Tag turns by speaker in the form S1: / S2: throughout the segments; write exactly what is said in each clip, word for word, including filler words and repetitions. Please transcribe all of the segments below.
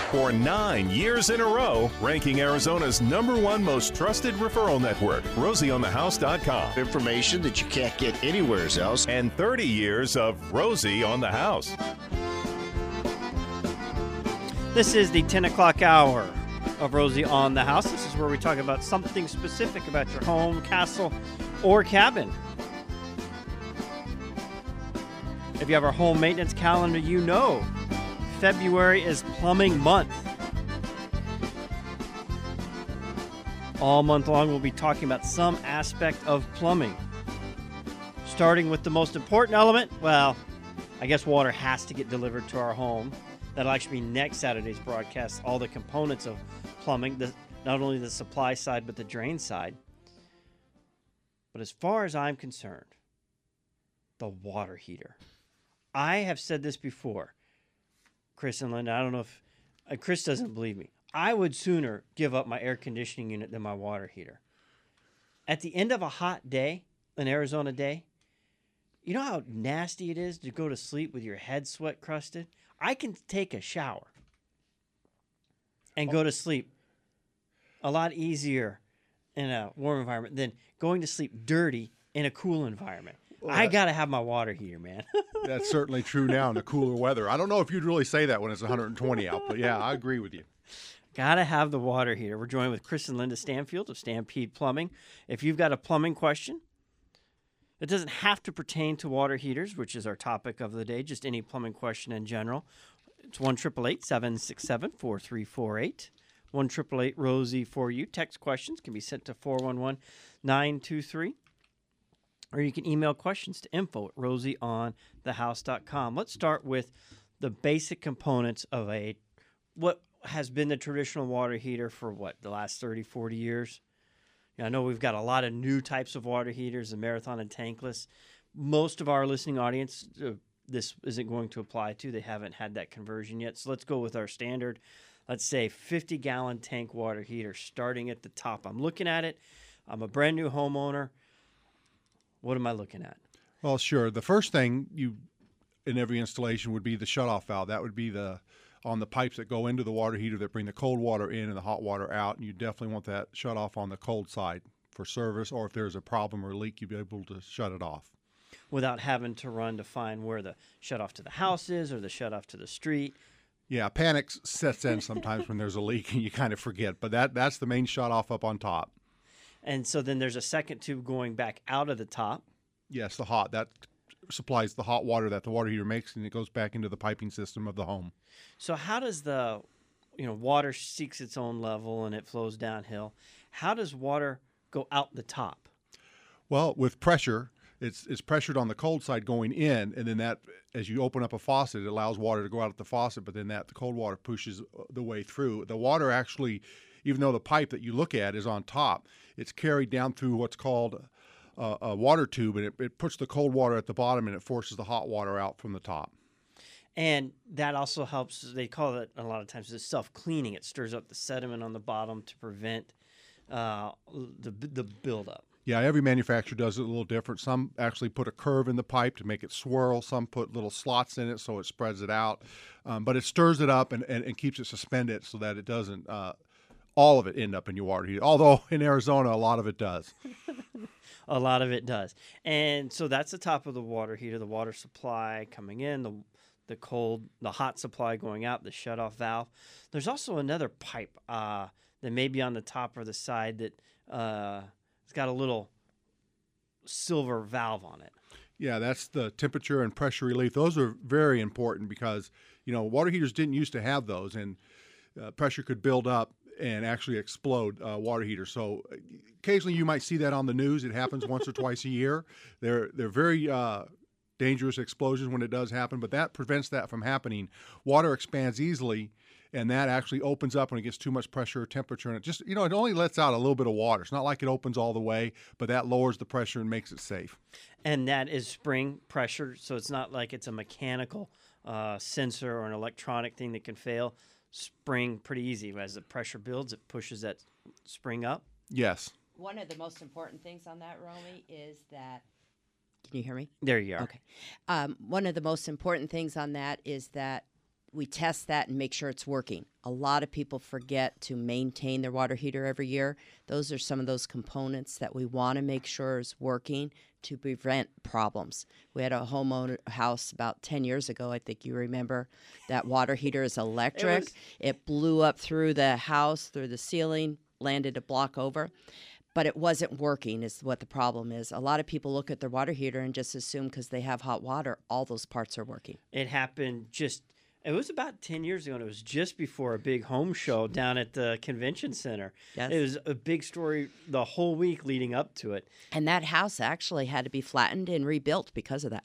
S1: for nine years in a row, ranking Arizona's number one most trusted referral network, Rosie On The House dot com.
S2: Information that you can't get anywhere else.
S1: And thirty years of Rosie on the House.
S3: This is the ten o'clock hour of Rosie on the House. This is where we talk about something specific about your home, castle, or cabin. If you have our home maintenance calendar, you know February is plumbing month. All month long, we'll be talking about some aspect of plumbing. Starting with the most important element, well, I guess water has to get delivered to our home. That'll actually be next Saturday's broadcast, all the components of plumbing, the, not only the supply side, but the drain side. But as far as I'm concerned, the water heater. I have said this before, Chris and Linda. I don't know if uh, Chris doesn't believe me. I would sooner give up my air conditioning unit than my water heater. At the end of a hot day, an Arizona day, you know how nasty it is to go to sleep with your head sweat crusted? I can take a shower and go to sleep a lot easier in a warm environment than going to sleep dirty in a cool environment. Well, I got to have my water heater, man.
S4: That's certainly true now in the cooler weather. I don't know if you'd really say that when it's one hundred twenty out, but yeah, I agree with you.
S3: Got to have the water heater. We're joined with Chris and Linda Stanfield of Stampede Plumbing. If you've got a plumbing question, it doesn't have to pertain to water heaters, which is our topic of the day, just any plumbing question in general. It's one eight eight eight, seven six seven, four three four eight. one eight eight eight, Rosie for you. Text questions can be sent to four one one, nine two three. Or you can email questions to info at rosie on the house dot com. Let's start with the basic components of a what has been the traditional water heater for, what, the last thirty, forty years? You know, I know we've got a lot of new types of water heaters, the Marathon and tankless. Most of our listening audience, uh, this isn't going to apply to. They haven't had that conversion yet. So let's go with our standard, let's say fifty-gallon tank water heater starting at the top. I'm looking at it. I'm a brand new homeowner. What am I looking at?
S4: Well, sure. The first thing you in every installation would be the shutoff valve. That would be the on the pipes that go into the water heater that bring the cold water in and the hot water out. And you definitely want that shut off on the cold side for service, or if there's a problem or leak, you'd be able to shut it off.
S3: Without having to run to find where the shut off to the house is or the shut off to the street.
S4: Yeah, panic sets in sometimes when there's a leak and you kind of forget. But that that's the main shut off up on top.
S3: And so then there's a second tube going back out of the top.
S4: Yes, the hot. That supplies the hot water that the water heater makes, and it goes back into the piping system of the home.
S3: So how does the, you know, water seeks its own level and it flows downhill? How does water go out the top?
S4: Well, with pressure, it's it's pressured on the cold side going in, and then that, as you open up a faucet, it allows water to go out at the faucet, but then that the cold water pushes the way through. The water actually, even though the pipe that you look at is on top, it's carried down through what's called a, a water tube, and it, it puts the cold water at the bottom, and it forces the hot water out from the top.
S3: And that also helps, they call it a lot of times it's self-cleaning. It stirs up the sediment on the bottom to prevent uh, the, the buildup.
S4: Yeah, every manufacturer does it a little different. Some actually put a curve in the pipe to make it swirl. Some put little slots in it so it spreads it out. Um, but it stirs it up and, and, and keeps it suspended so that it doesn't uh, all of it end up in your water heater. Although in Arizona, a lot of it does.
S3: A lot of it does. And so that's the top of the water heater, the water supply coming in, the the cold, the hot supply going out, the shutoff valve. There's also another pipe uh, that may be on the top or the side that uh, it's got a little silver valve on it.
S4: Yeah, that's the temperature and pressure relief. Those are very important because, you know, water heaters didn't used to have those, and uh, pressure could build up and actually explode uh, water heaters. So occasionally you might see that on the news. It happens once or twice a year. They're they're very uh, dangerous explosions when it does happen, but that prevents that from happening. Water expands easily, and that actually opens up when it gets too much pressure or temperature. And it just, you know, it only lets out a little bit of water. It's not like it opens all the way, but that lowers the pressure and makes it safe.
S3: And that is spring pressure, so it's not like it's a mechanical uh, sensor or an electronic thing that can fail. Spring pretty easy. As the pressure builds, it pushes that spring up.
S4: Yes.
S5: One of the most important things on that, Romy, is that, can you hear me?
S3: There you are.
S5: Okay. Um, one of the most important things on that is that we test that and make sure it's working. A lot of people forget to maintain their water heater every year. Those are some of those components that we want to make sure is working to prevent problems. We had a homeowner house about ten years ago, I think you remember. That water heater is electric. It, was... it blew up through the house, through the ceiling, landed a block over. But it wasn't working is what the problem is. A lot of people look at their water heater and just assume because they have hot water, all those parts are working.
S3: It happened just... It was about ten years ago, and it was just before a big home show down at the convention center.
S5: Yes.
S3: It was a big story the whole week leading up to it.
S5: And that house actually had to be flattened and rebuilt because of that.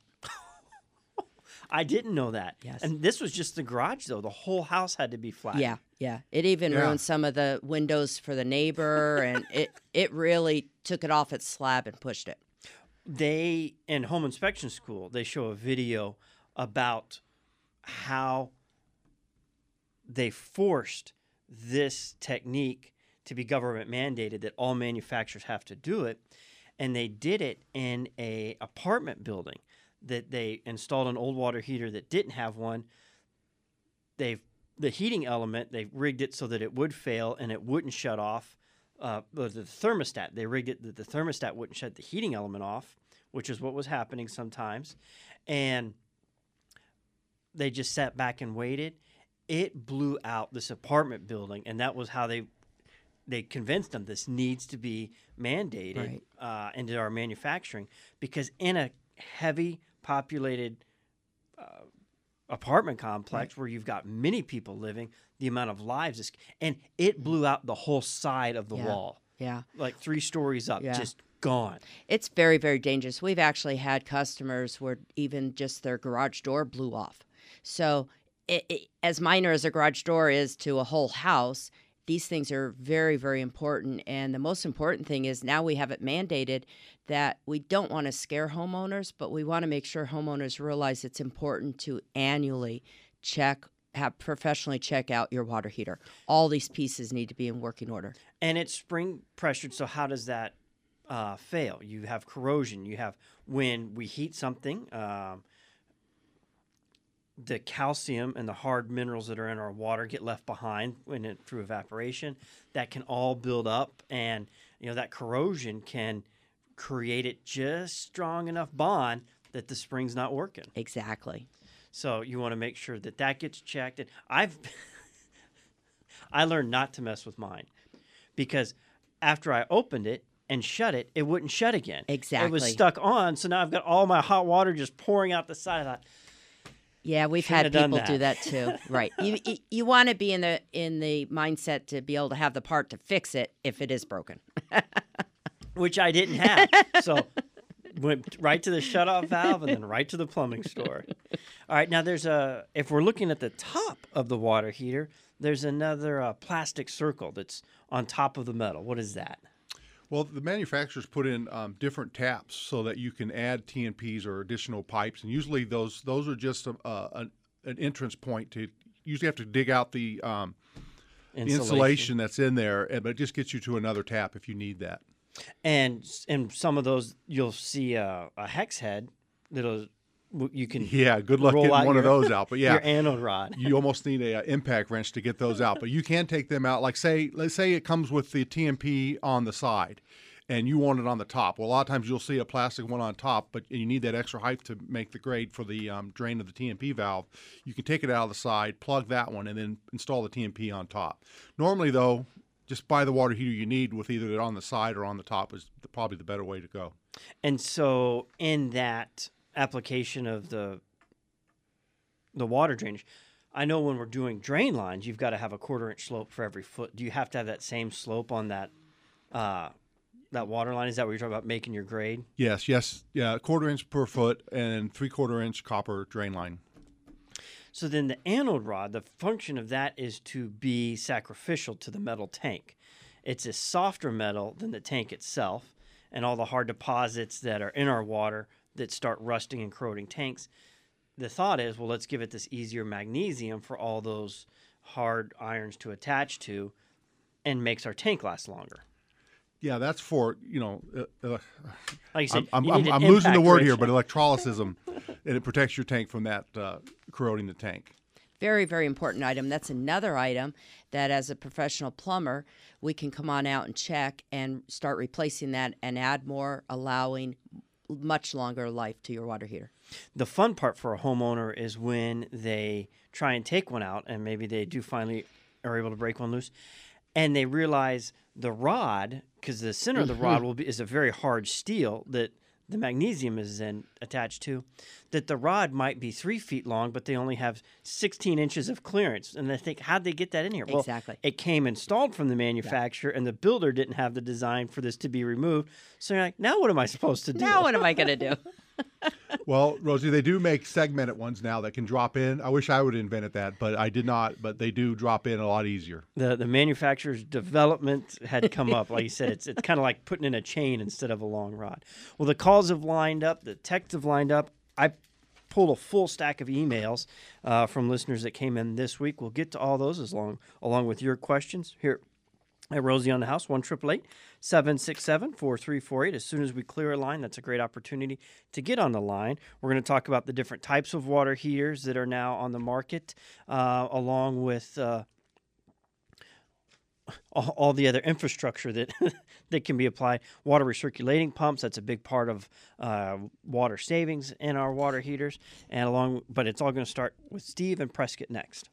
S3: I didn't know that.
S5: Yes.
S3: And this was just the garage, though. The whole house had to be flattened.
S5: Yeah, yeah. It even
S4: Yeah.
S5: ruined some of the windows for the neighbor, and it, it really took it off its slab and pushed it.
S3: They, in home inspection school, they show a video about how they forced this technique to be government mandated, that all manufacturers have to do it. And they did it in a apartment building that they installed an old water heater that didn't have one. They've the heating element, they rigged it so that it would fail and it wouldn't shut off. Uh, the, the thermostat, they rigged it that the thermostat wouldn't shut the heating element off, which is what was happening sometimes. And they just sat back and waited. It blew out this apartment building, and that was how they they convinced them this needs to be mandated
S5: Right.
S3: uh, into our manufacturing, because in a heavy populated uh, apartment complex where you've got many people living, the amount of lives is, and it blew out the whole side of the
S5: Yeah.
S3: wall,
S5: Yeah.
S3: like three stories up,
S5: Yeah.
S3: just gone.
S5: It's very, very dangerous. We've actually had customers where even just their garage door blew off. So it, it, as minor as a garage door is to a whole house, these things are very, very important. And the most important thing is now we have it mandated that we don't want to scare homeowners, but we want to make sure homeowners realize it's important to annually check, have professionally check out your water heater. All these pieces need to be in working order.
S3: And it's spring pressured, so how does that uh, fail? You have corrosion. You have, when we heat something, um, the calcium and the hard minerals that are in our water get left behind when it, through evaporation. That can all build up, and you know that corrosion can create it just strong enough bond that the spring's not working.
S5: Exactly.
S3: So you want to make sure that that gets checked. And I've I learned not to mess with mine, because after I opened it and shut it, it wouldn't shut again.
S5: Exactly.
S3: It was stuck on, so now I've got all my hot water just pouring out the side. I thought,
S5: Yeah, we've
S3: Shouldn't
S5: had
S3: have done
S5: people do
S3: that.
S5: that too. Right. You you, you want to be in the in the mindset to be able to have the part to fix it if it is broken.
S3: which I didn't have. So went right to the shutoff valve and then right to the plumbing store. All right, now there's a, if we're looking at the top of the water heater, there's another uh, plastic circle that's on top of the metal. What is that?
S4: Well, the manufacturers put in um, different taps so that you can add T N Ps or additional pipes, and usually those those are just a, a, an, an entrance point to. Usually have to dig out the, um, the
S3: Insulation.
S4: insulation that's in there, and- but it just gets you to another tap if you need that.
S3: And in some of those, you'll see a, a hex head that'll you can
S4: Yeah, good luck
S3: roll
S4: getting
S3: out
S4: one of
S3: your-
S4: those out. But yeah,
S3: your anode rod.
S4: you almost need a, uh impact wrench to get those out. But you can take them out. Like say, let's say it comes with the T M P on the side, and you want it on the top. Well, a lot of times you'll see a plastic one on top, but you need that extra height to make the grade for the um, drain of the T M P valve. You can take it out of the side, plug that one, and then install the T M P on top. Normally, though, just buy the water heater you need with either it on the side or on the top is the, probably the better way to go.
S3: And so in that application of the the water drainage, I know when we're doing drain lines, you've got to have a quarter inch slope for every foot. Do you have to have that same slope on that uh, that water line? Is that what you're talking about, making your grade?
S4: Yes, yes, yeah, quarter inch per foot and three quarter inch copper drain line.
S3: So then the anode rod, the function of that is to be sacrificial to the metal tank. It's a softer metal than the tank itself, and all the hard deposits that are in our water that start rusting and corroding tanks. The thought is, well, let's give it this easier magnesium for all those hard irons to attach to, and makes our tank last longer.
S4: Yeah, that's for, you know, uh, uh,
S3: Like you said,
S4: I'm,
S3: you
S4: I'm,
S3: need an
S4: I'm losing the
S3: impact
S4: word here,
S3: ratio.
S4: but electrolysis, and it protects your tank from that uh, corroding the tank.
S5: Very, very important item. That's another item that as a professional plumber, we can come on out and check and start replacing that and add more, allowing much longer life to your water heater.
S3: The fun part for a homeowner is when they try and take one out, and maybe they do finally are able to break one loose, and they realize the rod, because the center of the rod will be is a very hard steel that the magnesium is then attached to, that the rod might be three feet long, but they only have sixteen inches of clearance. And they think, how'd they get that in here?
S5: Exactly.
S3: Well, it came installed from the manufacturer, and the builder didn't have the design for this to be removed. So you're like, now what am I supposed to do?
S5: Now what am I going to do?
S4: Well, Rosie, they do make segmented ones now that can drop in. I wish I would have invented that, but I did not. But they do drop in a lot easier.
S3: The the manufacturer's development had come up. Like you said, it's it's kind of like putting in a chain instead of a long rod. Well, the calls have lined up. The texts have lined up. I pulled a full stack of emails uh, from listeners that came in this week. We'll get to all those as long along with your questions here at Rosie on the House. one eight eight eight, seven six seven, four three four eight. As soon as we clear a line, that's a great opportunity to get on the line. We're going to talk about the different types of water heaters that are now on the market, uh, along with uh, all, all the other infrastructure that that can be applied. Water recirculating pumps, that's a big part of uh, water savings in our water heaters. And along, but it's all going to start with Steve and Prescott next.